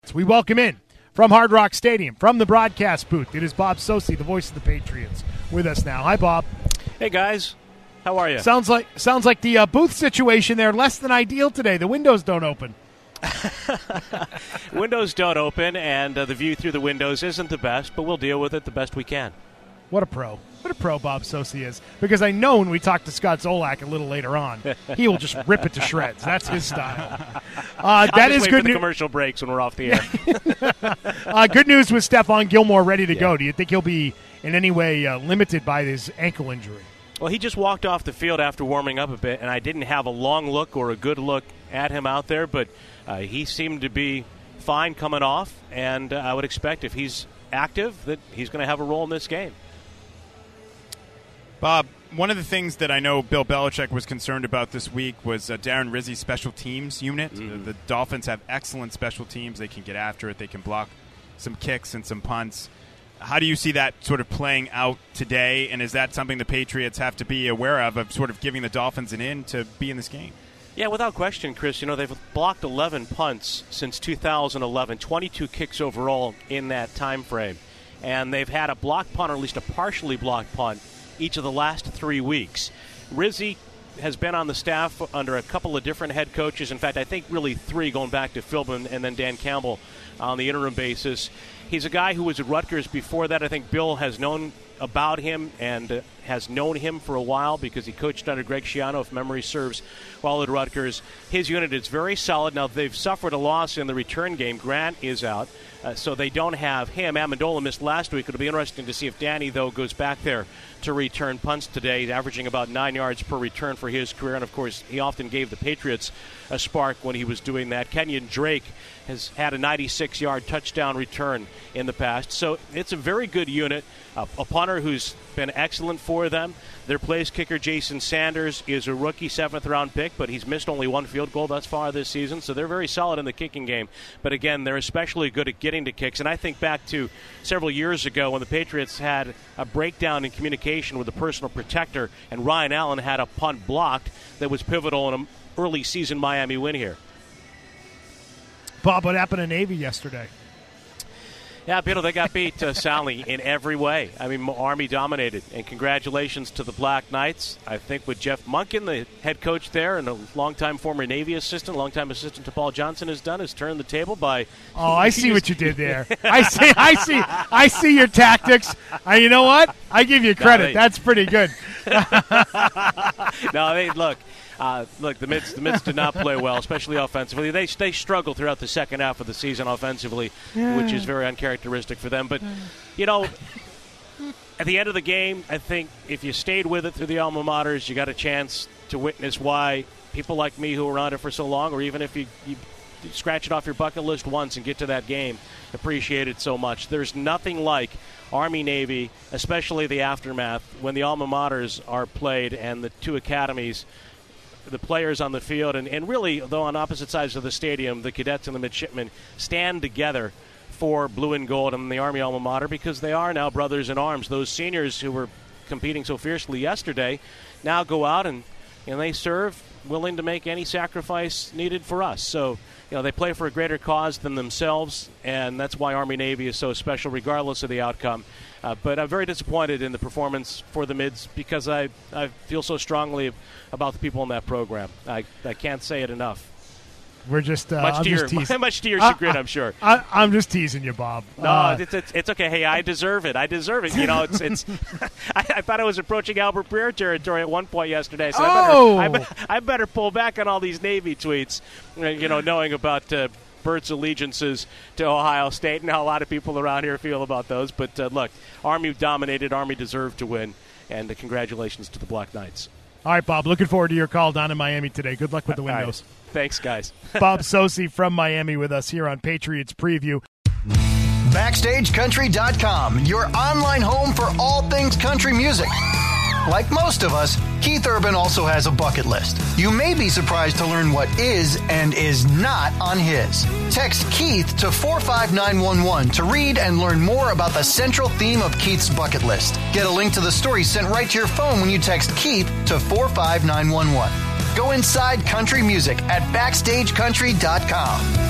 We welcome in from Hard Rock Stadium, from the broadcast booth. It is Bob Socci, the voice of the Patriots, with us now. Hi, Bob. Hey, guys. How are you? Sounds like the booth situation there less than ideal today. The windows don't open. Windows don't open, and the view through the windows isn't the best, but we'll deal with it the best we can. What a pro. What a pro Bob Socci is. Because I know when we talk to Scott Zolak a little later on, he will just rip it to shreds. That's his style. That is good news. Commercial breaks when we're off the air. Good news with Stephon Gilmore ready to go. Do you think he'll be in any way limited by his ankle injury? Well, he just walked off the field after warming up a bit, and I didn't have a long look or a good look at him out there, but he seemed to be fine coming off, and I would expect if he's active that he's going to have a role in this game. Bob, one of the things that I know Bill Belichick was concerned about this week was Darren Rizzi's special teams unit. Mm-hmm. The Dolphins have excellent special teams. They can get after it. They can block some kicks and some punts. How do you see that sort of playing out today, and is that something the Patriots have to be aware of sort of giving the Dolphins an in to be in this game? Yeah, without question, Chris. You know, they've blocked 11 punts since 2011, 22 kicks overall in that time frame. And they've had a blocked punt, or at least a partially blocked punt, each of the last 3 weeks. Rizzi has been on the staff under a couple of different head coaches. In fact, I think really three, going back to Philbin and then Dan Campbell on the interim basis. He's a guy who was at Rutgers before that. I think Bill has known about him and has known him for a while because he coached under Greg Schiano, if memory serves, while at Rutgers. His unit is very solid. Now, they've suffered a loss in the return game. Grant is out, so they don't have him. Amendola missed last week. It'll be interesting to see if Danny, though, goes back there to return punts today, averaging about 9 yards per return for his career. And, of course, he often gave the Patriots a spark when he was doing that. Kenyon Drake has had a 96-yard touchdown return in the past. So it's a very good unit. A punter who's been excellent for them. Their place kicker, Jason Sanders, is a rookie 7th-round pick, but he's missed only one field goal thus far this season, so they're very solid in the kicking game. But again, they're especially good at getting to kicks. And I think back to several years ago when the Patriots had a breakdown in communication with the personal protector, and Ryan Allen had a punt blocked that was pivotal in an early season Miami win here. Bob, what happened to Navy yesterday? Yeah, Beetle, they got beat soundly in every way. I mean, Army dominated, and congratulations to the Black Knights. I think with Jeff Monken, the head coach there, and a longtime former Navy assistant, longtime assistant to Paul Johnson, has turned the table by. Oh, I see what you did there. I see your tactics. You know what? I give you credit. That's pretty good. No, look. Look, the Mids did not play well, especially offensively. They struggled throughout the second half of the season offensively, which is very uncharacteristic for them. But, you know, at the end of the game, I think if you stayed with it through the alma maters, you got a chance to witness why people like me who were on it for so long, or even if you scratch it off your bucket list once and get to that game, appreciate it so much. There's nothing like Army-Navy, especially the aftermath, when the alma maters are played and the two academies, the players on the field, and really, though on opposite sides of the stadium, the cadets and the midshipmen stand together for blue and gold and the Army alma mater because they are now brothers in arms. Those seniors who were competing so fiercely yesterday now go out and they serve, willing to make any sacrifice needed for us. So, they play for a greater cause than themselves, and that's why Army-Navy is so special regardless of the outcome. But I'm very disappointed in the performance for the Mids because I feel so strongly about the people in that program. I can't say it enough. We're just much to your chagrin, I'm sure. I'm just teasing you, Bob. No, it's okay. Hey, I deserve it. It's. I thought I was approaching Albert Breer territory at one point yesterday, so I better pull back on all these Navy tweets. Knowing about Bert's allegiances to Ohio State and how a lot of people around here feel about those. But look, Army dominated. Army deserved to win, and congratulations to the Black Knights. All right, Bob. Looking forward to your call down in Miami today. Good luck with the windows. Right. Thanks, guys. Bob Socci from Miami with us here on Patriots Preview. BackstageCountry.com, your online home for all things country music. Like most of us, Keith Urban also has a bucket list. You may be surprised to learn what is and is not on his. Text Keith to 45911 to read and learn more about the central theme of Keith's bucket list. Get a link to the story sent right to your phone when you text Keith to 45911. Go inside country music at BackstageCountry.com.